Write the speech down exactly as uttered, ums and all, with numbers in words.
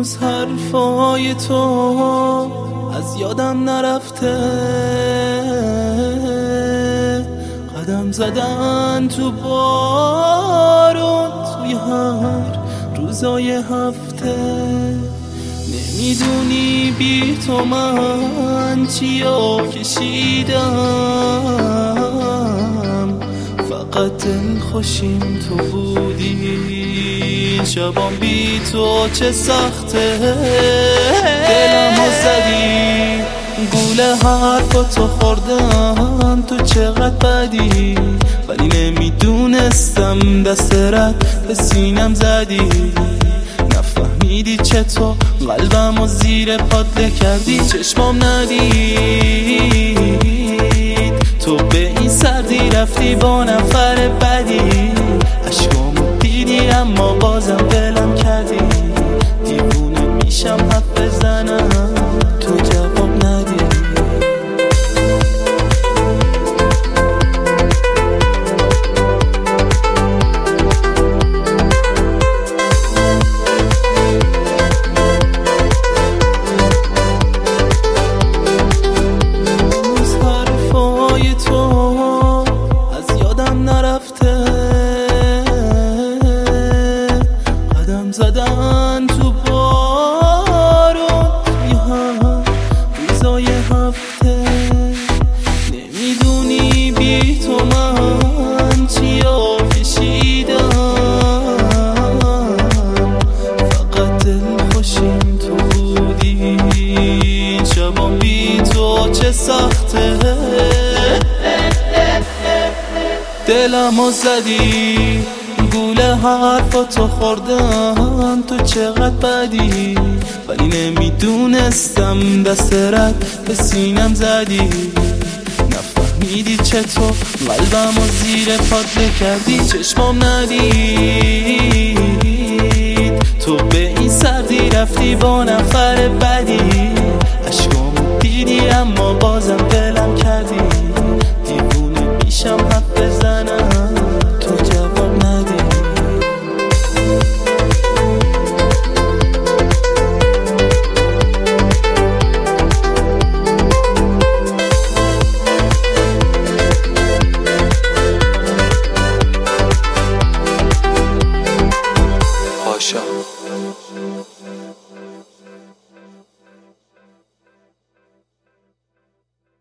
هنوز حرفای تو از یادم نرفته، قدم زدن تو بارون توی هر روزای هفته. نمیدونی بی تو من چیا کشیدم، فقط دل خوشیم تو بودی. شبام بی تو چه سخته، دلمو زدی گوله حرفا تو خوردم. تو چقدر بدی ولی نمیدونستم دست رد به سینم زدی. نفهمیدی چطور قلبمو زیر پات کردی. چشمام ندید تو به این سردی رفتی با نفر بدی. عشقامو دیدی اما بازم دلم کردی. دیوونه میشم حرف بزنم تو جواب ندی. زدن تو بارون توی هر روزای هفته. نمیدونی بی تو من چیا کشیدم، فقط دل خوشیم تو بودی. شبام بی تو چه سخته، دلمو زدی گوله حرفا تو خوردم. تو چقدر بدی ولی نمیدونستم دست رد به سینم زدی. نفهمیدی چطور قلبمو زیر پات کردی. چشمام ندید تو به این سردی رفتی با نفر بدی. عشقامو دیدی اما بازم دلم کردی. دیوونه میشم حرف بزنم تو جواب ندی. پاشا